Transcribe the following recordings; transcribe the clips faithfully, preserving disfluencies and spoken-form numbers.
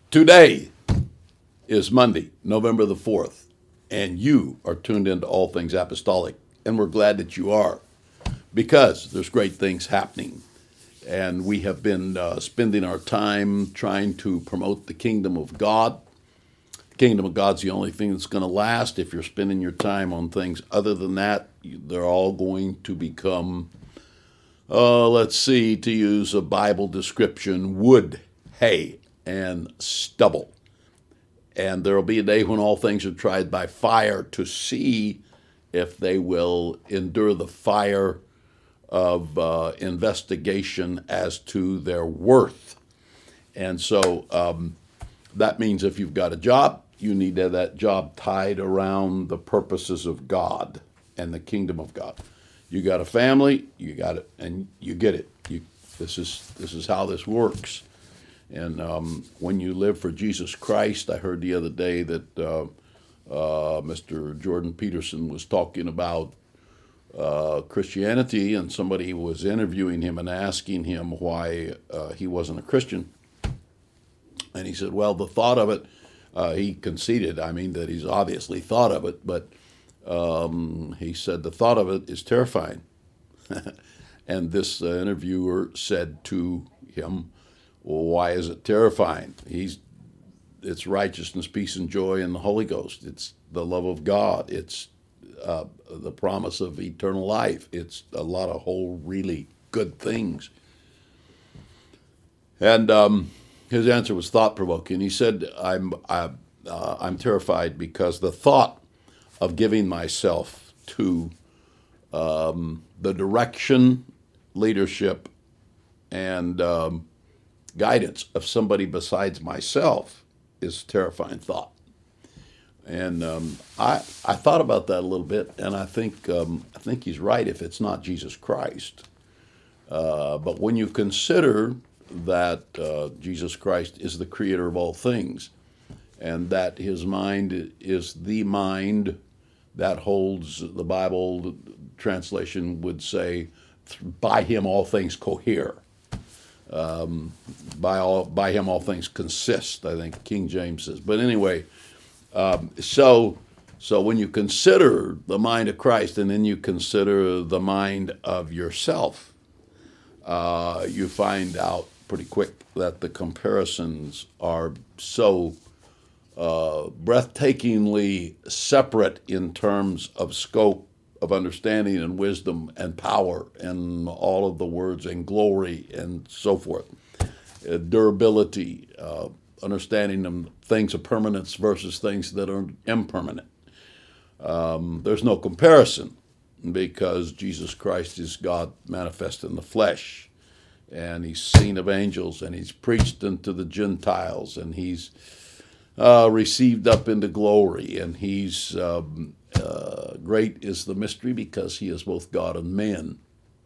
Today is Monday, November the fourth, and you are tuned into All Things Apostolic, and we're glad that you are, because there's great things happening, and we have been uh, spending our time trying to promote the kingdom of God. The kingdom of God's the only thing that's going to last. If you're spending your time on things other than that, they're all going to become, uh, let's see, to use a Bible description, wood, hay, and stubble. And there will be a day when all things are tried by fire to see if they will endure the fire of uh, investigation as to their worth. And so um, that means if you've got a job, you need to have that job tied around the purposes of God and the kingdom of God. You got a family, you got it, and you get it. You, this is this is how this works. And um, when you live for Jesus Christ, I heard the other day that uh, uh, Mister Jordan Peterson was talking about uh, Christianity, and somebody was interviewing him and asking him why uh, he wasn't a Christian. And he said, well, the thought of it, uh, he conceded, I mean, that he's obviously thought of it, but um, he said the thought of it is terrifying. And this uh, interviewer said to him, well, why is it terrifying? He's, it's righteousness, peace, and joy in the Holy Ghost. It's the love of God. It's uh, the promise of eternal life. It's a lot of whole really good things. And um, his answer was thought-provoking. He said, I'm, I, uh, I'm terrified because the thought of giving myself to um, the direction, leadership, and um, guidance of somebody besides myself is a terrifying thought. And um, I I thought about that a little bit, and I think um, I think he's right if it's not Jesus Christ. Uh, but when you consider that uh, Jesus Christ is the creator of all things, and that his mind is the mind that holds, the Bible translation would say, by him all things cohere. Um, by all, by him all things consist, I think King James says. But anyway, um, so so when you consider the mind of Christ and then you consider the mind of yourself, uh, you find out pretty quick that the comparisons are so uh, breathtakingly separate in terms of scope, of understanding and wisdom and power and all of the words and glory and so forth. Uh, durability, uh, understanding of things of permanence versus things that are impermanent. Um, there's no comparison because Jesus Christ is God manifest in the flesh, and he's seen of angels, and he's preached unto the Gentiles, and he's uh, received up into glory, and he's um, Uh, great is the mystery because he is both God and man.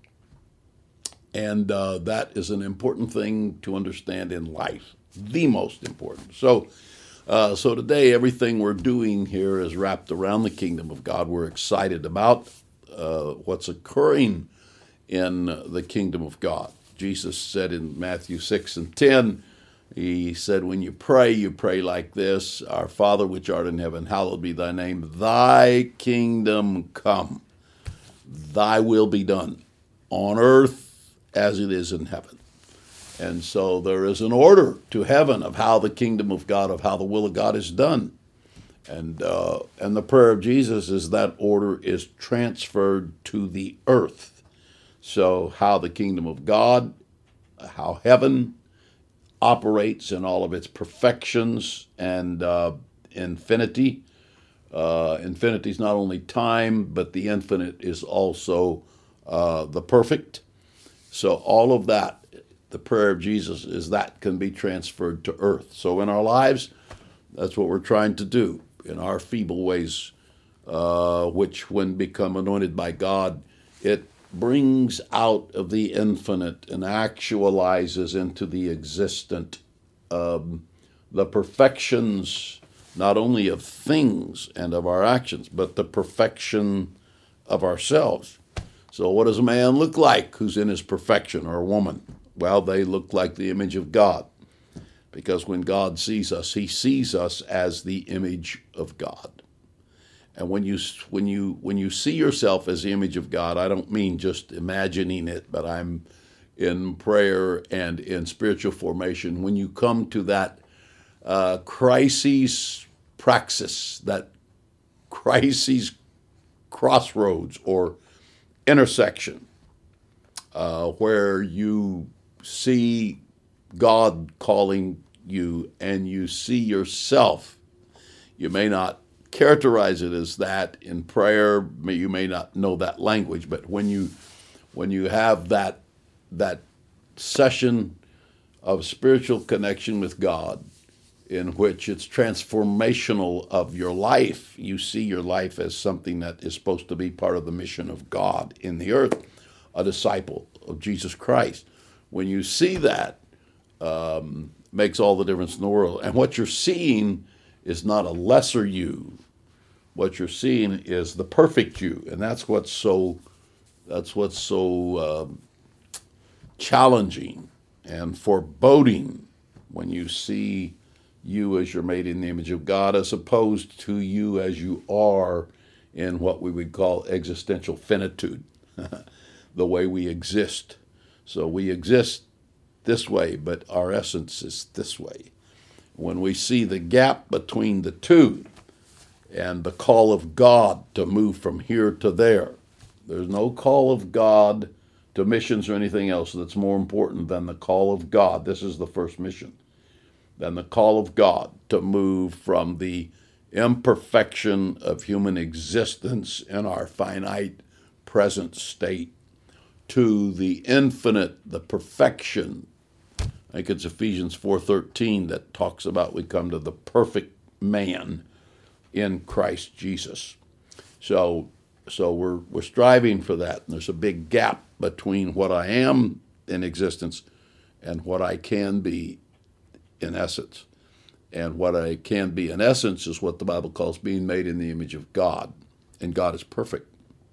And uh, that is an important thing to understand in life, the most important. So, uh, so today, everything we're doing here is wrapped around the kingdom of God. We're excited about uh, what's occurring in the kingdom of God. Jesus said in Matthew six and ten, he said, when you pray, you pray like this, Our Father which art in heaven, hallowed be thy name. Thy kingdom come. Thy will be done on earth as it is in heaven. And so there is an order to heaven of how the kingdom of God, of how the will of God is done. And, uh, and the prayer of Jesus is that order is transferred to the earth. So how the kingdom of God, how heaven operates in all of its perfections and uh, infinity. Uh, infinity is not only time, but the infinite is also uh, the perfect. So all of that, the prayer of Jesus, is that can be transferred to earth. So in our lives, that's what we're trying to do in our feeble ways, uh, which when become anointed by God, it brings out of the infinite and actualizes into the existent um, the perfections not only of things and of our actions, but the perfection of ourselves. So what does a man look like who's in his perfection, or a woman? Well, they look like the image of God. Because when God sees us, he sees us as the image of God. And when you when you when you see yourself as the image of God, I don't mean just imagining it, but I'm in prayer and in spiritual formation. When you come to that uh, crisis praxis, that crisis crossroads or intersection, uh, where you see God calling you and you see yourself. You may not characterize it as that in prayer. You may not know that language, but when you when you have that that session of spiritual connection with God, in which it's transformational of your life, you see your life as something that is supposed to be part of the mission of God in the earth, a disciple of Jesus Christ. When you see that, um, makes all the difference in the world. And what you're seeing is not a lesser you. What you're seeing is the perfect you, and that's what's so that's what's so um, challenging and foreboding when you see you as you're made in the image of God, as opposed to you as you are in what we would call existential finitude, the way we exist. So we exist this way, but our essence is this way. When we see the gap between the two and the call of God to move from here to there, there's no call of God to missions or anything else that's more important than the call of God. This is the first mission. Than the call of God to move from the imperfection of human existence in our finite present state to the infinite, the perfection. I think it's Ephesians four thirteen that talks about we come to the perfect man in Christ Jesus. So so we're we're striving for that. And there's a big gap between what I am in existence and what I can be in essence. And what I can be in essence is what the Bible calls being made in the image of God. And God is perfect.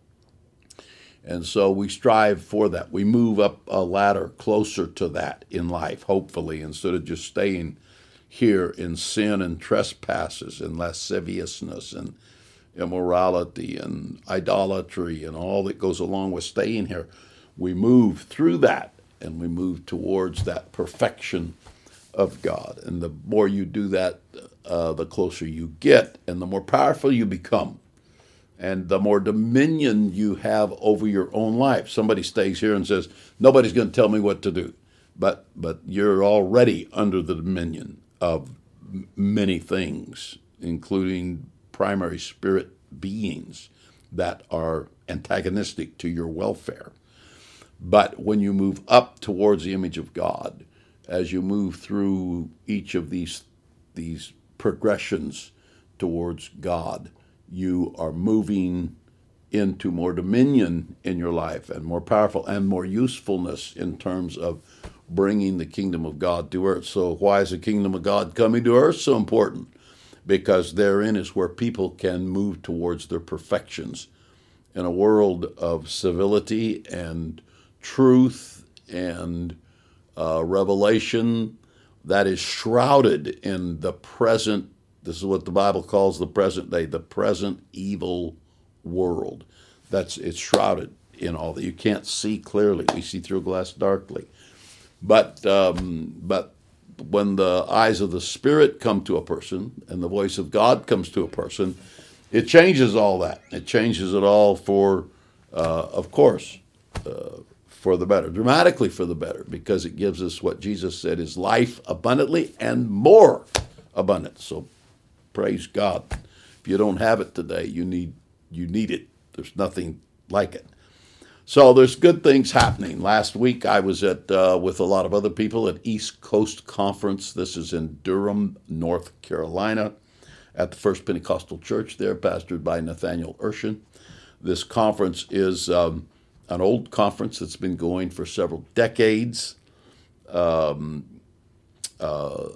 And so we strive for that. We move up a ladder closer to that in life, hopefully, instead of just staying here in sin and trespasses and lasciviousness and immorality and idolatry and all that goes along with staying here. We move through that and we move towards that perfection of God. And the more you do that, uh, the closer you get and the more powerful you become. And the more dominion you have over your own life. Somebody stays here and says, nobody's going to tell me what to do. But but you're already under the dominion of m- many things, including primary spirit beings that are antagonistic to your welfare. But when you move up towards the image of God, as you move through each of these these progressions towards God, you are moving into more dominion in your life and more powerful and more usefulness in terms of bringing the kingdom of God to earth. So why is the kingdom of God coming to earth so important? Because therein is where people can move towards their perfections in a world of civility and truth and uh, revelation that is shrouded in the present. This is what the Bible calls the present day, the present evil world. That's it's shrouded in all that. You can't see clearly. We see through glass darkly. But um, but when the eyes of the Spirit come to a person and the voice of God comes to a person, it changes all that. It changes it all for, uh, of course, uh, for the better, dramatically for the better, because it gives us what Jesus said is life abundantly and more abundant. So praise God. If you don't have it today, you need you need it. There's nothing like it. So there's good things happening. Last week I was at uh, with a lot of other people at East Coast Conference. This is in Durham, North Carolina, at the First Pentecostal Church there, pastored by Nathaniel Urshan. This conference is um, an old conference that's been going for several decades. Um, uh,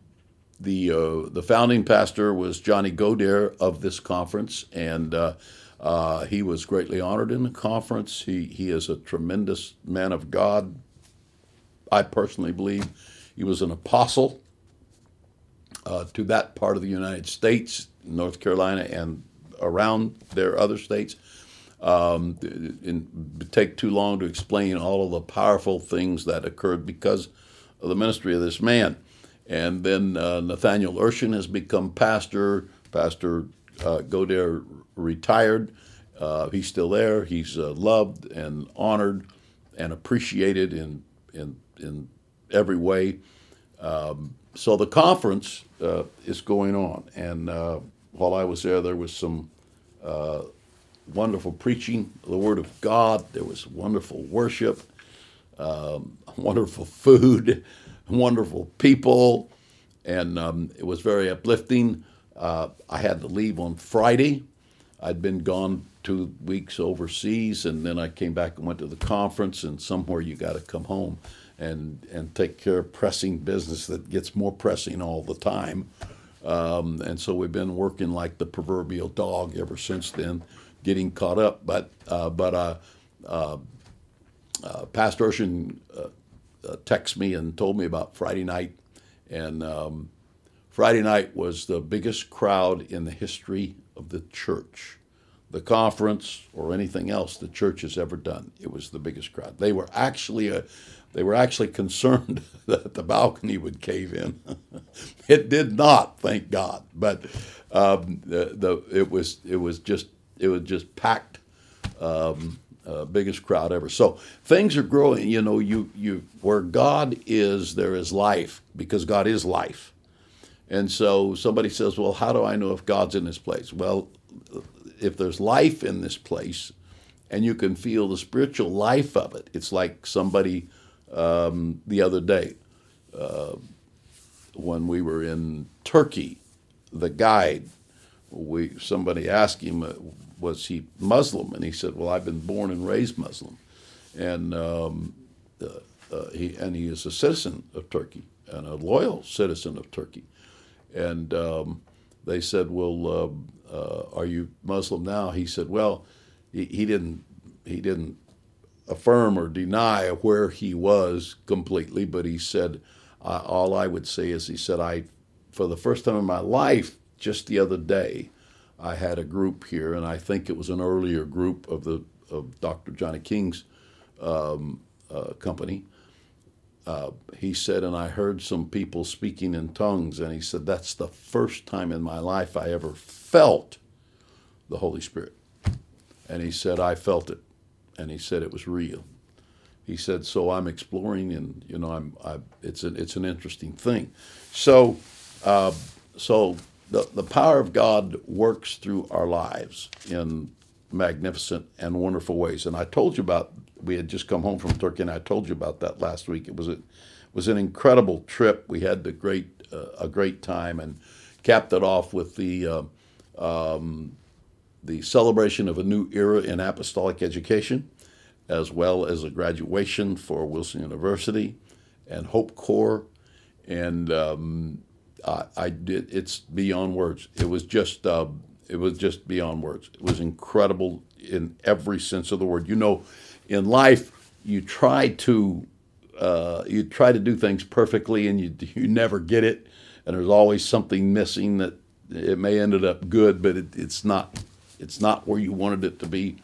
The uh, the founding pastor was Johnny Godare of this conference, and uh, uh, he was greatly honored in the conference. He he is a tremendous man of God. I personally believe he was an apostle uh, to that part of the United States, North Carolina, and around their other states. Um, it would take too long to explain all of the powerful things that occurred because of the ministry of this man. And then uh, Nathaniel Urshan has become pastor. Pastor uh, Goder retired. Uh, he's still there. He's uh, loved and honored and appreciated in in in every way. Um, so the conference uh, is going on, and uh, while I was there, there was some uh, wonderful preaching of the Word of God. There was wonderful worship, um, wonderful food, wonderful people, and um, it was very uplifting. Uh, I had to leave on Friday. I'd been gone two weeks overseas, and then I came back and went to the conference, and somewhere you got to come home and and take care of pressing business that gets more pressing all the time. Um, and so we've been working like the proverbial dog ever since then, getting caught up. But uh, but uh, uh, uh, Pastor Urshan uh, uh, texted me and told me about Friday night, and um, Friday night was the biggest crowd in the history of the church, the conference, or anything else the church has ever done. It was the biggest crowd. They were actually a, they were actually concerned that the balcony would cave in. It did not, thank God. But um, the, the it was it was just it was just packed, um, uh, biggest crowd ever. So things are growing. You know, you you where God is, there is life, because God is life. And so somebody says, well, how do I know if God's in this place? Well, if there's life in this place and you can feel the spiritual life of it, it's like somebody um, the other day uh, when we were in Turkey, the guide, we somebody asked him, uh, was he Muslim? And he said, well, I've been born and raised Muslim. And um, uh, uh, he and he is a citizen of Turkey and a loyal citizen of Turkey. And um, they said, well, uh, uh, are you Muslim now? He said, well, he, he didn't he didn't affirm or deny where he was completely, but he said, uh, all I would say is, he said, I, for the first time in my life, just the other day, I had a group here, and I think it was an earlier group of the of Doctor Johnny King's um, uh, company. Uh, he said, and I heard some people speaking in tongues, and he said, that's the first time in my life I ever felt the Holy Spirit. And he said, I felt it. And he said it was real. He said, so I'm exploring, and, you know, I'm, I, it's, a, it's an interesting thing. So, uh, so the, the power of God works through our lives in magnificent and wonderful ways. And I told you about, we had just come home from Turkey, and I told you about that last week. It was a, was an incredible trip. We had the great uh, a great time, and capped it off with the uh, um, the celebration of a new era in apostolic education, as well as a graduation for Wilson University and Hope Corps, and um, I, I did. It's beyond words. It was just uh, it was just beyond words. It was incredible in every sense of the word. You know, in life, you try to uh, you try to do things perfectly, and you you never get it, and there's always something missing that it may ended up good, but it, it's not it's not where you wanted it to be.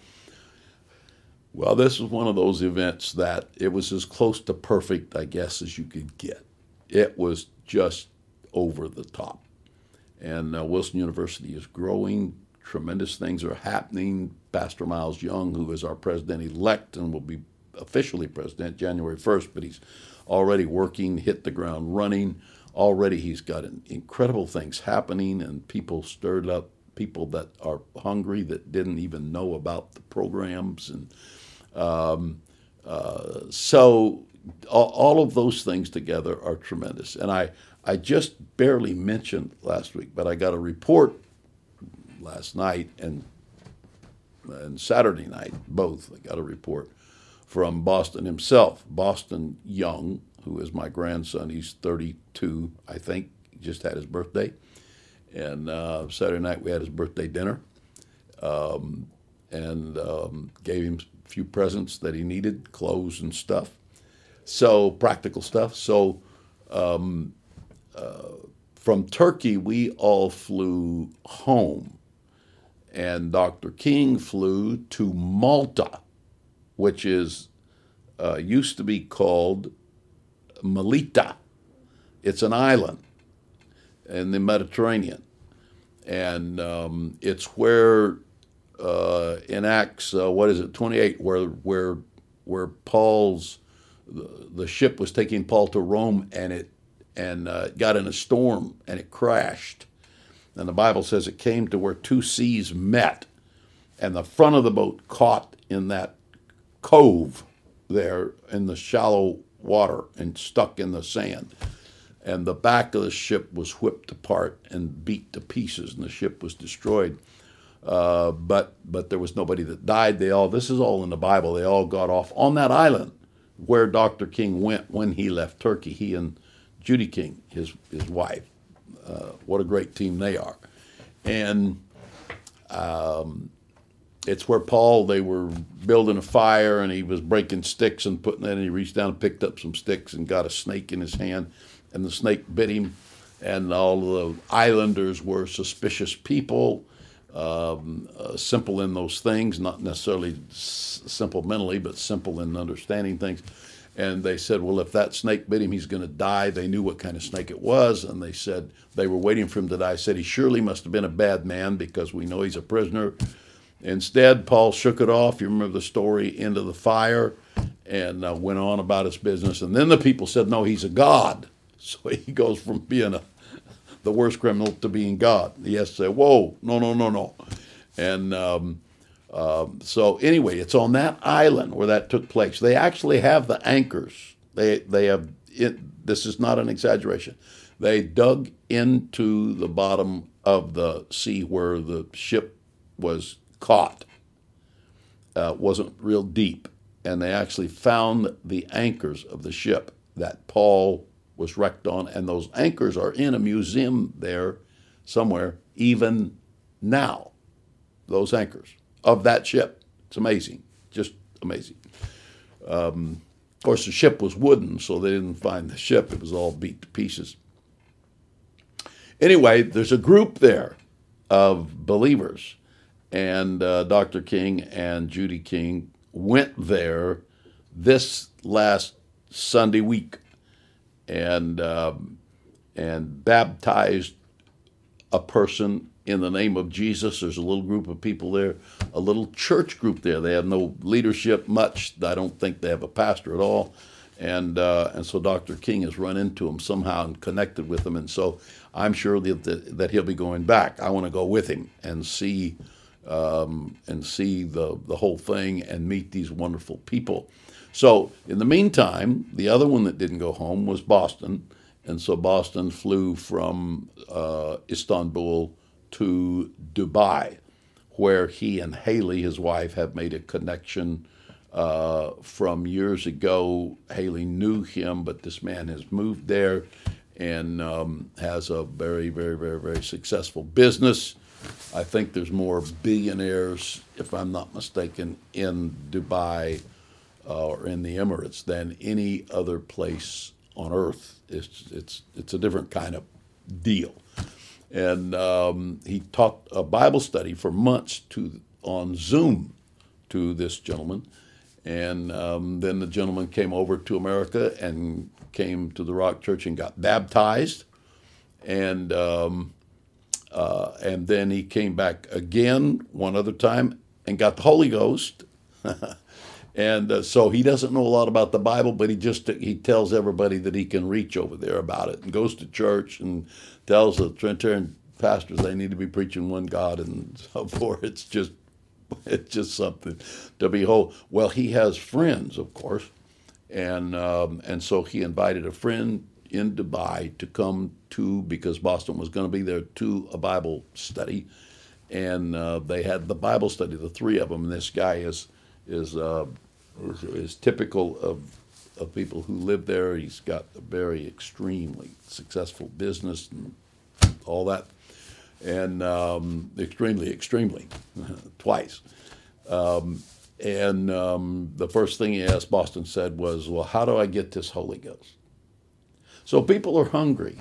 Well, this was one of those events that it was as close to perfect, I guess, as you could get. It was just over the top, and uh, Wilson University is growing. Tremendous things are happening. Pastor Miles Young, who is our president-elect and will be officially president January first, but he's already working, hit the ground running. Already he's got incredible things happening, and people stirred up, people that are hungry that didn't even know about the programs. And um, uh, so all, all of those things together are tremendous. And I, I just barely mentioned last week, but I got a report last night and and Saturday night, both. I got a report from Boston himself, Boston Young, who is my grandson. He's thirty-two, I think. He just had his birthday. And uh, Saturday night we had his birthday dinner, um, and um, gave him a few presents that he needed, clothes and stuff. So, practical stuff. So, um, uh, from Turkey, we all flew home. And Doctor King flew to Malta, which is uh, used to be called Melita. It's an island in the Mediterranean. And um, it's where uh, in Acts, uh, what is it, twenty-eight, where where where Paul's the, the ship was taking Paul to Rome, and it and uh, got in a storm and it crashed. And the Bible says it came to where two seas met, and the front of the boat caught in that cove there in the shallow water and stuck in the sand. And the back of the ship was whipped apart and beat to pieces, and the ship was destroyed. Uh, but but there was nobody that died. They all this is all in the Bible. They all got off on that island where Doctor King went when he left Turkey. He and Judy King, his his wife. Uh, what a great team they are. And um, it's where Paul, they were building a fire, and he was breaking sticks and putting it, and he reached down and picked up some sticks and got a snake in his hand, and the snake bit him, and all the islanders were suspicious people, um, uh, simple in those things, not necessarily s- simple mentally, but simple in understanding things. And they said, well, if that snake bit him, he's going to die. They knew what kind of snake it was, and they said they were waiting for him to die. Said he surely must have been a bad man because we know he's a prisoner. Instead, Paul shook it off. You remember the story, into the fire, and uh, went on about his business. And then the people said, no, he's a god. So he goes from being a, the worst criminal to being God. He has to say, whoa, no, no, no, no. And um, Um, so anyway, it's on that island where that took place. They actually have the anchors. They they have it. This is not an exaggeration. They dug into the bottom of the sea where the ship was caught. Uh, wasn't real deep, and they actually found the anchors of the ship that Paul was wrecked on, and those anchors are in a museum there somewhere even now. Those anchors of that ship. It's amazing, just amazing. Um, of course, the ship was wooden, so they didn't find the ship. It was all beat to pieces. Anyway, there's a group there of believers, and uh, Doctor King and Judy King went there this last Sunday week and um, and baptized a person in the name of Jesus. There's a little group of people there, a little church group there. They have no leadership much. I don't think they have a pastor at all. And uh, and so Doctor King has run into them somehow and connected with them. And so I'm sure that, that, that he'll be going back. I want to go with him and see um, and see the, the whole thing and meet these wonderful people. So in the meantime, the other one that didn't go home was Boston. And so Boston flew from uh, Istanbul to Dubai, where he and Haley, his wife, have made a connection uh, from years ago. Haley knew him, but this man has moved there and um, has a very, very, very, very successful business. I think there's more billionaires, if I'm not mistaken, in Dubai uh, or in the Emirates than any other place on earth. It's it's it's a different kind of deal. And um, he taught a Bible study for months to on Zoom to this gentleman. And um, then the gentleman came over to America and came to the Rock Church and got baptized. And um, uh, and then he came back again one other time and got the Holy Ghost. And uh, so he doesn't know a lot about the Bible, but he just he tells everybody that he can reach over there about it, and goes to church and tells the Trinitarian pastors they need to be preaching one God and so forth. It's just it's just something to behold. Well, he has friends, of course, and um, and so he invited a friend in Dubai to come to, because Boston was going to be there, to a Bible study, and uh, they had the Bible study, the three of them. And this guy is. Is, uh, is is typical of of people who live there. He's got a very extremely successful business and all that, and um, extremely, extremely, twice. Um, and um, the first thing he asked, Boston said, was, well, how do I get this Holy Ghost? So people are hungry.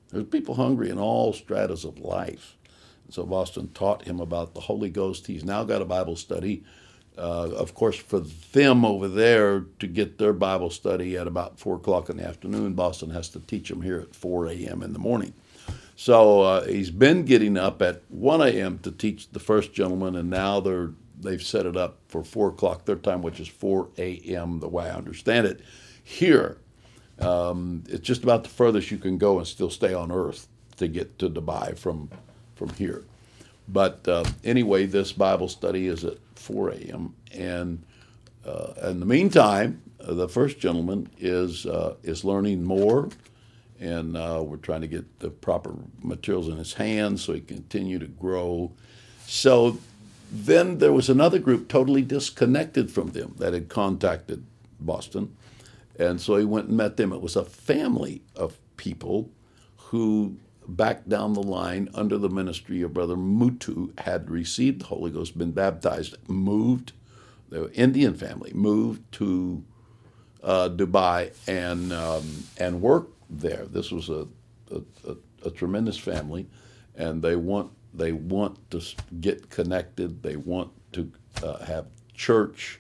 There's people hungry in all stratas of life. So Boston taught him about the Holy Ghost. He's now got a Bible study. Uh, of course, for them over there to get their Bible study at about four o'clock in the afternoon, Boston has to teach them here at four a.m. in the morning. So uh, he's been getting up at one a.m. to teach the first gentleman, and now they're, they've set it up for four o'clock their time, which is four a.m. the way I understand it. Here, um, it's just about the furthest you can go and still stay on Earth to get to Dubai from, from here. But uh, anyway, this Bible study is at four a.m. And uh, in the meantime, uh, the first gentleman is uh, is learning more, and uh, we're trying to get the proper materials in his hands so he can continue to grow. So then there was another group totally disconnected from them that had contacted Boston, and so he went and met them. It was a family of people who, back down the line under the ministry of Brother Mutu, had received the Holy Ghost, been baptized, moved, the Indian family, moved to uh, Dubai and um, and worked there. This was a a, a a tremendous family, and they want they want to get connected. They want to uh, have church,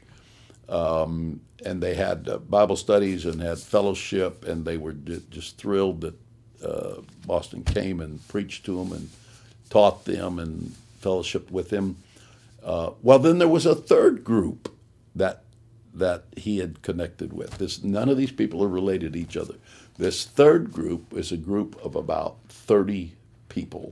um, and they had uh, Bible studies and had fellowship, and they were just thrilled that Uh, Boston came and preached to them and taught them and fellowshiped with them. Uh, well, then there was a third group that that he had connected with. This, none of these people are related to each other. This third group is a group of about thirty people,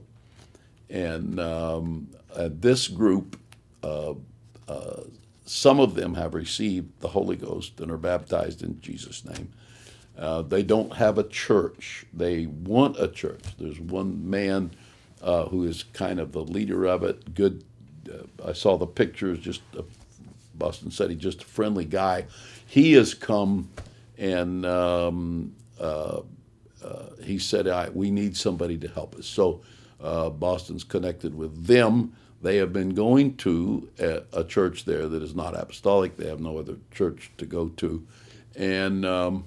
and um, uh, this group, uh, uh, some of them have received the Holy Ghost and are baptized in Jesus' name. Uh, they don't have a church. They want a church. There's one man uh, who is kind of the leader of it. Good. Uh, I saw the pictures. Just uh, Boston said he's just a friendly guy. He has come and um, uh, uh, he said, I, we need somebody to help us. So uh, Boston's connected with them. They have been going to a, a church there that is not apostolic. They have no other church to go to. And um,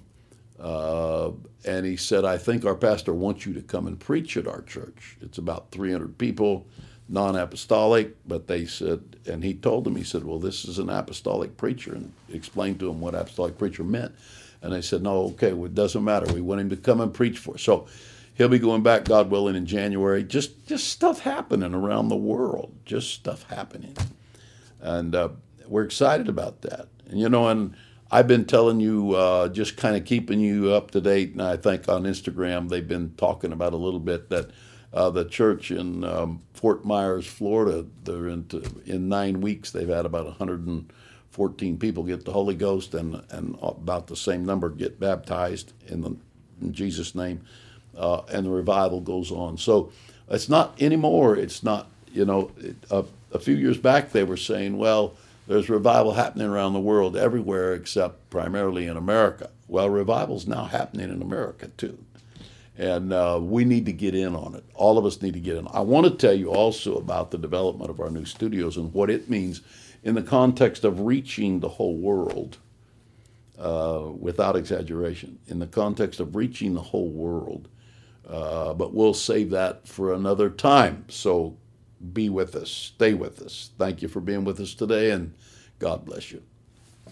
Uh, and he said, I think our pastor wants you to come and preach at our church. It's about three hundred people, non-apostolic, but they said, and he told them, he said, well, this is an apostolic preacher, and explained to them what apostolic preacher meant. And they said, no, okay, well, it doesn't matter. We want him to come and preach for us. So he'll be going back, God willing, in January. Just just stuff happening around the world, just stuff happening. And uh, we're excited about that. And, you know, and I've been telling you, uh, just kind of keeping you up to date, and I think on Instagram they've been talking about a little bit that uh, the church in um, Fort Myers, Florida, they're into, in nine weeks they've had about one hundred fourteen people get the Holy Ghost, and, and about the same number get baptized in, the, in Jesus' name, uh, and the revival goes on. So it's not anymore, it's not, you know, it, uh, a few years back they were saying, well, there's revival happening around the world everywhere except primarily in America. Well, revival's now happening in America too. And uh, we need to get in on it. All of us need to get in. I want to tell you also about the development of our new studios and what it means in the context of reaching the whole world, uh, without exaggeration, in the context of reaching the whole world. Uh, but we'll save that for another time. So be with us. Stay with us. Thank you for being with us today, and God bless you.